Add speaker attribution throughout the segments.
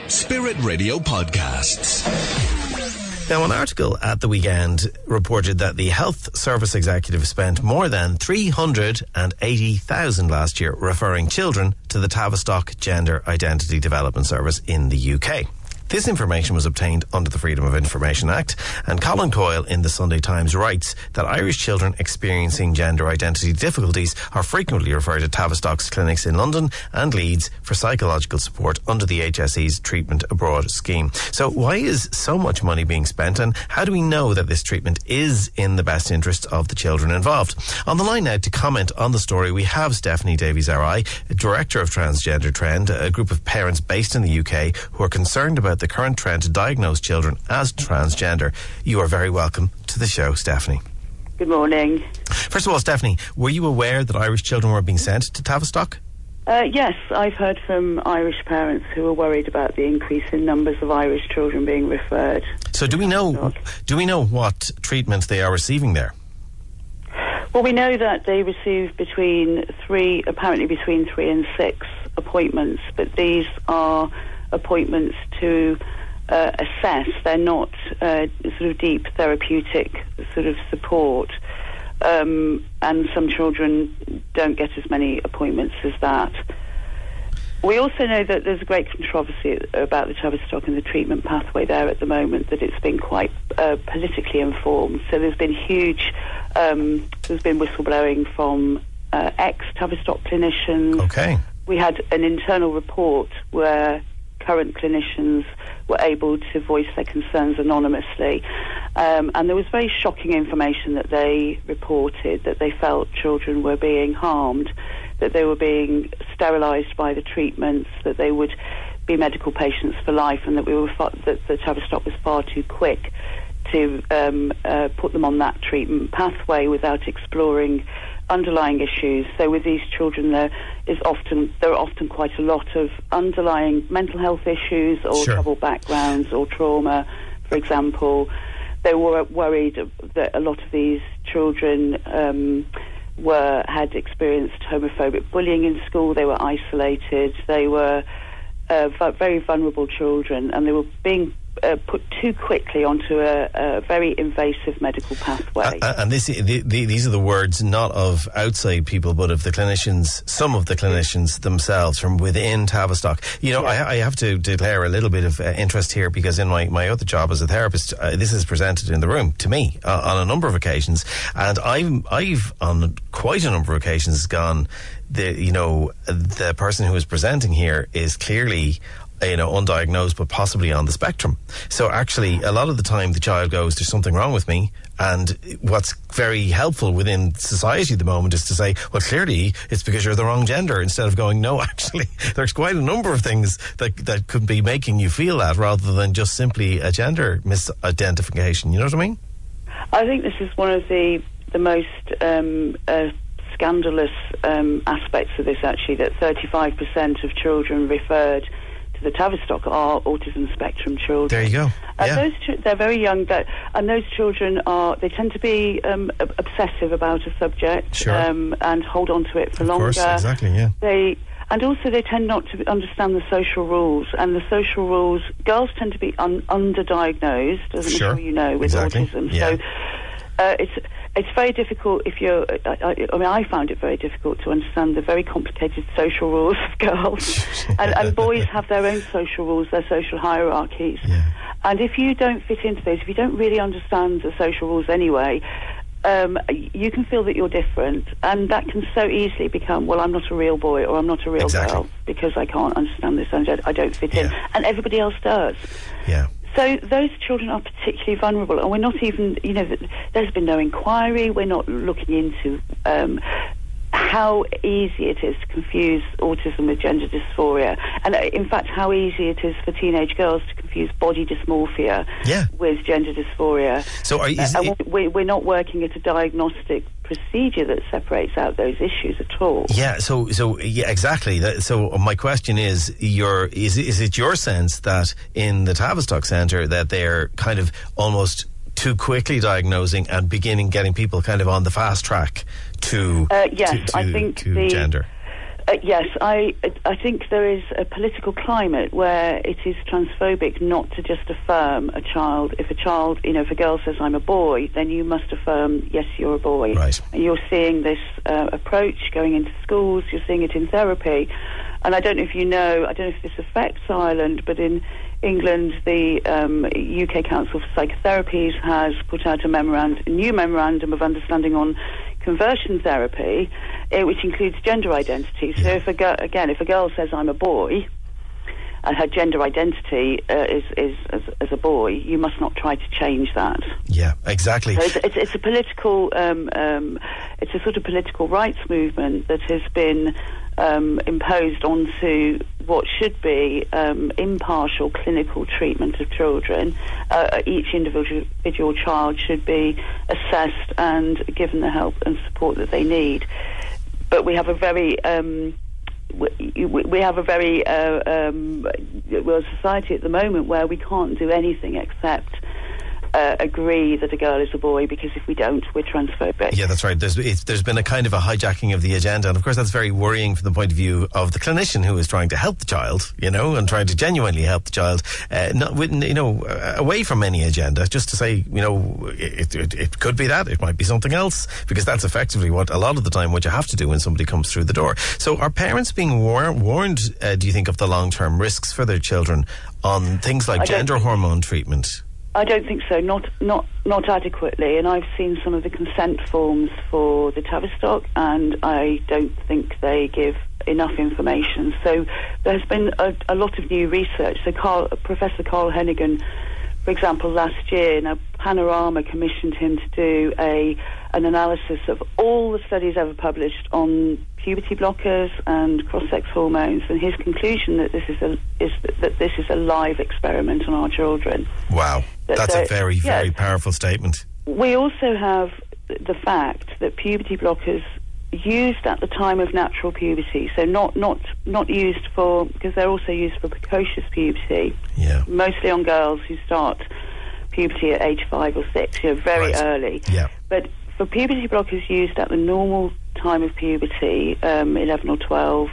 Speaker 1: Spirit Radio Podcasts.
Speaker 2: Now, an article at the weekend reported that the Health Service Executive spent more than 380,000 last year referring children to the Tavistock Gender Identity Development Service in the UK. This information was obtained under the Freedom of Information Act, and Colin Coyle in the Sunday Times writes that Irish children experiencing gender identity difficulties are frequently referred to Tavistock's clinics in London and Leeds for psychological support under the HSE's Treatment Abroad scheme. So why is so much money being spent, and how do we know that this treatment is in the best interest of the children involved? On the line now to comment on the story, we have Stephanie Davies-RI, Director of Transgender Trend, a group of parents based in the UK who are concerned about the current trend to diagnose children as transgender. You are very welcome to the show, Stephanie.
Speaker 3: Good morning.
Speaker 2: First of all, Stephanie, were you aware that Irish children were being sent to Tavistock?
Speaker 3: Yes, I've heard from Irish parents who are worried about the increase in numbers of Irish children being referred.
Speaker 2: So do we know what treatment they are receiving there?
Speaker 3: Well, we know that they receive between 3 and 6 appointments, but these are appointments to assess. They're not sort of deep therapeutic sort of support, and some children don't get as many appointments as that. We also know that there's a great controversy about the Tavistock and the treatment pathway there at the moment, that it's been quite politically informed. So there's been whistleblowing from ex-Tavistock clinicians.
Speaker 2: Okay.
Speaker 3: We had an internal report where current clinicians were able to voice their concerns anonymously, and there was very shocking information that they reported, that they felt children were being harmed, that they were being sterilised by the treatments, that they would be medical patients for life, and that that the Tavistock was far too quick to put them on that treatment pathway without exploring underlying issues. So with these children, there are often quite a lot of underlying mental health issues or troubled backgrounds or trauma, for example. They were worried that a lot of these children had experienced homophobic bullying in school. They were isolated. They were very vulnerable children, and they were being put too quickly onto a very invasive medical pathway.
Speaker 2: And these are the words not of outside people, but of the clinicians, some of the clinicians themselves from within Tavistock. You know, I have to declare a little bit of interest here, because in my other job as a therapist, this is presented in the room to me on a number of occasions, and I've on quite a number of occasions gone, the person who is presenting here is clearly undiagnosed, but possibly on the spectrum. So actually, a lot of the time the child goes, there's something wrong with me. And what's very helpful within society at the moment is to say, well, clearly it's because you're the wrong gender, instead of going, no, actually, there's quite a number of things that could be making you feel that, rather than just simply a gender misidentification. You know what I mean?
Speaker 3: I think this is one of the most scandalous aspects of this, actually, that 35% of children referred to the Tavistock are autism spectrum children.
Speaker 2: There you go.
Speaker 3: Yeah. They're very young, and those children they tend to be obsessive about a subject, and hold on to it for longer.
Speaker 2: Of course, exactly, yeah. They
Speaker 3: tend not to understand the social rules, and the social rules, girls tend to be underdiagnosed, as I'm sure you know, with autism. Yeah. So it's very difficult if you're... I found it very difficult to understand the very complicated social rules of girls. and boys have their own social rules, their social hierarchies. Yeah. And if you don't fit into those, if you don't really understand the social rules anyway, you can feel that you're different. And that can so easily become, well, I'm not a real boy, or I'm not a real girl, because I can't understand this and I don't fit in. And everybody else does. Yeah. So those children are particularly vulnerable, and we're not even, there's been no inquiry. We're not looking into how easy it is to confuse autism with gender dysphoria, and in fact how easy it is for teenage girls to confuse body dysmorphia with gender dysphoria. So we're not working at a diagnostic procedure that separates out those issues at all.
Speaker 2: Yeah, so exactly. So my question is it your sense that in the Tavistock Centre that they're kind of almost too quickly diagnosing and getting people kind of on the fast track to
Speaker 3: I think the
Speaker 2: gender?
Speaker 3: Yes, I think there is a political climate where it is transphobic not to just affirm a child. If a girl says I'm a boy, then you must affirm, yes, you're a boy.
Speaker 2: Right.
Speaker 3: And you're seeing this approach going into schools, you're seeing it in therapy. And I don't know if you know, I don't know if this affects Ireland, but in England, the UK Council for Psychotherapies has put out a new memorandum of understanding on conversion therapy, which includes gender identity. So if a girl says I'm a boy, and her gender identity is as a boy, you must not try to change that.
Speaker 2: Yeah, exactly.
Speaker 3: So it's a political, it's a sort of political rights movement that has been imposed onto what should be impartial clinical treatment of children. Each individual child should be assessed and given the help and support that they need. But we have a very society at the moment where we can't do anything except agree that a girl is a boy, because if we don't, we're transphobic.
Speaker 2: Yeah, that's right. There's been a kind of a hijacking of the agenda, and of course that's very worrying from the point of view of the clinician who is trying to help the child, and trying to genuinely help the child, away from any agenda, just to say, it could be that, it might be something else, because that's effectively what a lot of the time what you have to do when somebody comes through the door. So are parents being warned, do you think, of the long-term risks for their children on things like gender hormone treatment?
Speaker 3: I don't think so, not adequately, and I've seen some of the consent forms for the Tavistock, and I don't think they give enough information. So there's been a lot of new research. So Professor Carl Hennigan, for example, last year, now Panorama commissioned him to do an analysis of all the studies ever published on puberty blockers and cross-sex hormones, and his conclusion that this is a live experiment on our children.
Speaker 2: Wow, that's a very, very powerful statement. We
Speaker 3: also have the fact that puberty blockers used at the time of natural puberty, so not used for, because they're also used for precocious puberty.
Speaker 2: Yeah. Mostly
Speaker 3: on girls who start puberty at age 5 or 6, very early.
Speaker 2: Yeah.
Speaker 3: But for puberty blockers used at the normal time of puberty, 11 or 12,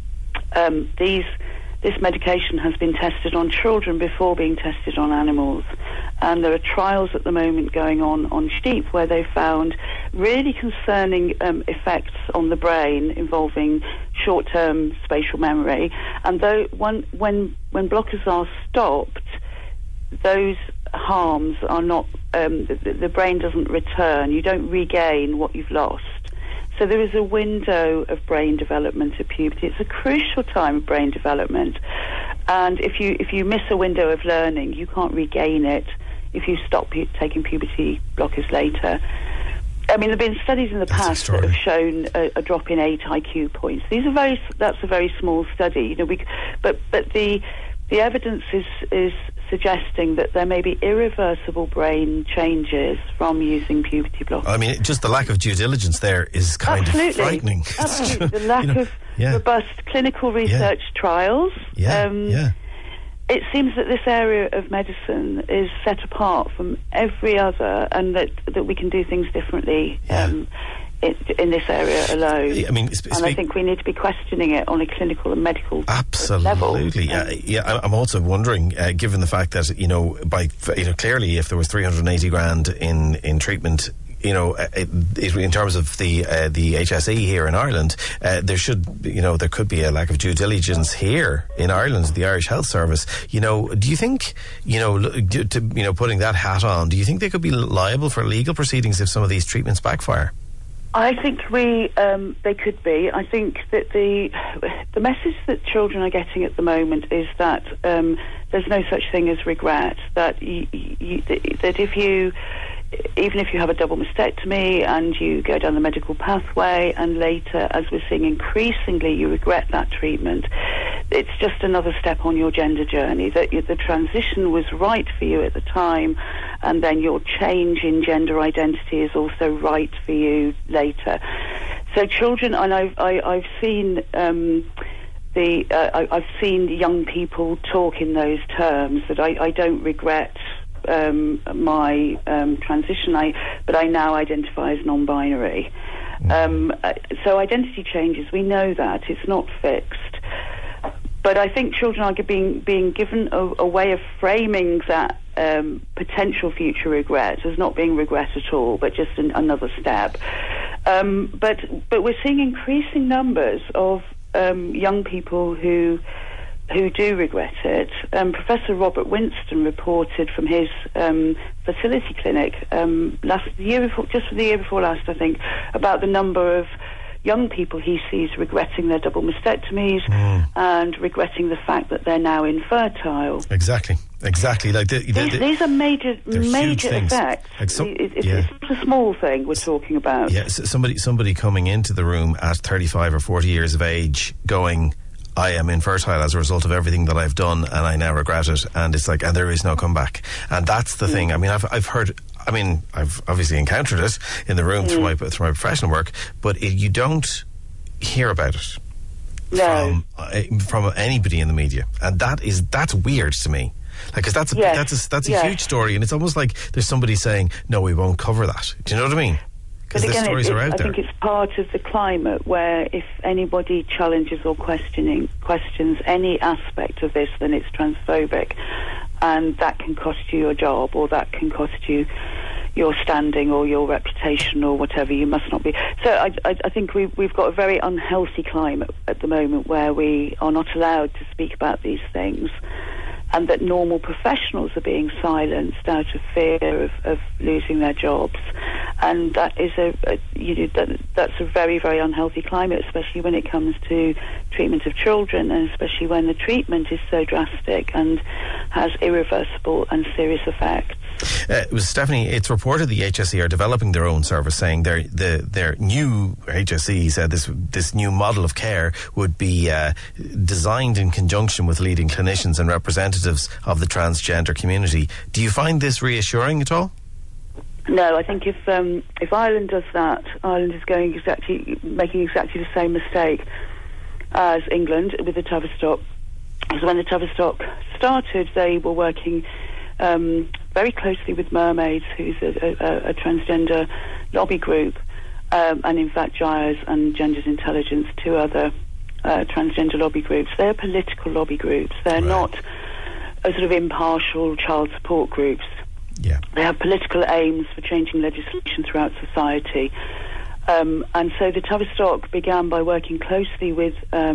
Speaker 3: this medication has been tested on children before being tested on animals, and there are trials at the moment going on sheep where they found really concerning effects on the brain involving short-term spatial memory, and when blockers are stopped, those harms are not, the brain doesn't return, you don't regain what you've lost. So there is a window of brain development at puberty. It's a crucial time of brain development, and if you miss a window of learning, you can't regain it if you stop taking puberty blockers later. I mean, there have been studies in the past that have shown a drop in 8 IQ points. That's a very small study, but the evidence is suggesting that there may be irreversible brain changes from using puberty blockers.
Speaker 2: I mean, just the lack of due diligence there is kind of frightening.
Speaker 3: Absolutely. The lack of robust clinical research trials. It seems that this area of medicine is set apart from every other, and that we can do things differently in this area alone. I mean, and I think we need to be questioning it on a clinical and medical level.
Speaker 2: Absolutely. I'm also wondering, given the fact that clearly, if there was 380 grand in treatment, in terms of the HSE here in Ireland, there could be a lack of due diligence here in Ireland, the Irish Health Service. Do you think, putting that hat on, do you think they could be liable for legal proceedings if some of these treatments backfire?
Speaker 3: I think they could be. I think that the message that children are getting at the moment is that there's no such thing as regret. That even if you have a double mastectomy and you go down the medical pathway, and later, as we're seeing increasingly, you regret that treatment, it's just another step on your gender journey, that the transition was right for you at the time, and then your change in gender identity is also right for you later. So children, and I've seen I've seen young people talk in those terms, that I don't regret my transition, but I now identify as non-binary. So identity changes. We know that it's not fixed. But I think children are being given a way of framing that potential future regret as not being regret at all, but just another step. But we're seeing increasing numbers of young people who do regret it. Professor Robert Winston reported from his fertility clinic the year before last, I think, about the number of young people he sees regretting their double mastectomies and regretting the fact that they're now infertile.
Speaker 2: Exactly. Like
Speaker 3: these are major effects. It's not a small thing we're talking about.
Speaker 2: Yeah, somebody coming into the room at 35 or 40 years of age going, I am infertile as a result of everything that I've done, and I now regret it. And it's like, and there is no comeback. And that's the thing. I mean, I've obviously encountered it in the room through my professional work, but you don't hear about it from anybody in the media, and that's weird to me. Like, 'cause that's a huge story, and it's almost like there's somebody saying, "No, we won't cover that." Do you know what I mean? Because the stories are out there.
Speaker 3: I think it's part of the climate where if anybody challenges or questions any aspect of this, then it's transphobic, and that can cost you your job, or that can cost you your standing or your reputation or whatever. You must not be. So I think we've got a very unhealthy climate at the moment where we are not allowed to speak about these things, and that normal professionals are being silenced out of fear of losing their jobs. And that is that's a very, very unhealthy climate, especially when it comes to treatment of children, and especially when the treatment is so drastic and has irreversible and serious effects.
Speaker 2: Stephanie, it's reported the HSE are developing their own service, saying their new HSE said this new model of care would be designed in conjunction with leading clinicians and representatives of the transgender community. Do you find this reassuring at all?
Speaker 3: No, I think if Ireland does that, Ireland is making exactly the same mistake as England with the Tavistock. Because when the Tavistock started, they were working very closely with Mermaids, who's a transgender lobby group, and in fact GIRES and Genders Intelligence, two other transgender lobby groups. They're political lobby groups. They're not a sort of impartial child support groups.
Speaker 2: Yeah.
Speaker 3: They have political aims for changing legislation throughout society. And so the Tavistock began by working closely with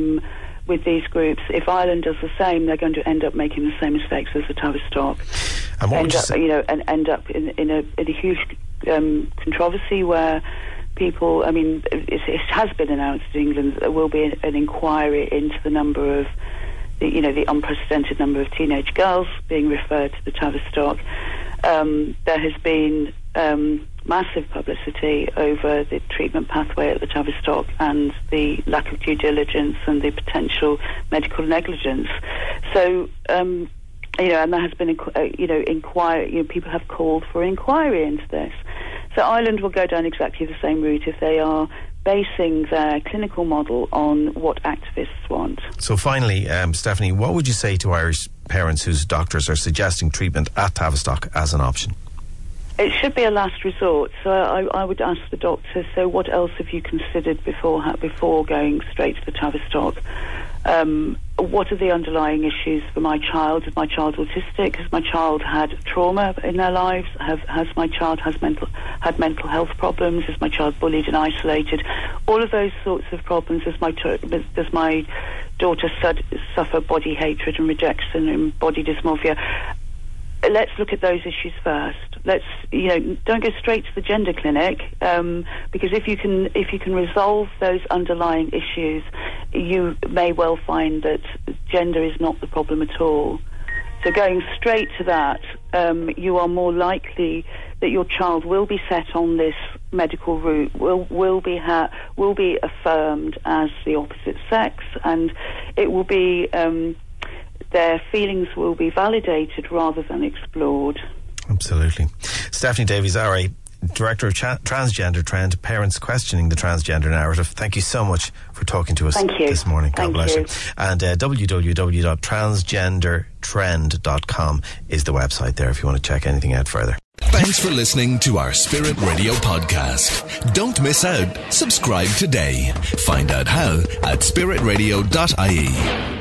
Speaker 3: these groups. If Ireland does the same, they're going to end up making the same mistakes as the Tavistock.
Speaker 2: And
Speaker 3: end up in a huge controversy where people. I mean, it has been announced in England that there will be an inquiry into the number of the unprecedented number of teenage girls being referred to the Tavistock. There has been massive publicity over the treatment pathway at the Tavistock and the lack of due diligence and the potential medical negligence. So, and there has been, inquiry. People have called for inquiry into this. So Ireland will go down exactly the same route if they are basing their clinical model on what activists want.
Speaker 2: So finally, Stephanie, what would you say to Irish parents whose doctors are suggesting treatment at Tavistock as an option?
Speaker 3: It should be a last resort. So I would ask the doctor, so what else have you considered before going straight to the Tavistock? What are the underlying issues for my child? Is my child autistic? Has my child had trauma in their lives? Has my child had mental health problems? Is my child bullied and isolated? All of those sorts of problems. Does my daughter suffer body hatred and rejection and body dysmorphia? Let's look at those issues first. Don't go straight to the gender clinic, because if you can resolve those underlying issues, you may well find that gender is not the problem at all. So going straight to that, you are more likely that your child will be set on this medical route, will be affirmed as the opposite sex, and it will be their feelings will be validated rather than explored.
Speaker 2: Absolutely. Stephanie Davies, RA, Director of Transgender Trend, Parents Questioning the Transgender Narrative. Thank you so much for talking to us this morning. God bless you. And www.transgendertrend.com is the website there if you want to check anything out further.
Speaker 1: Thanks for listening to our Spirit Radio podcast. Don't miss out. Subscribe today. Find out how at spiritradio.ie.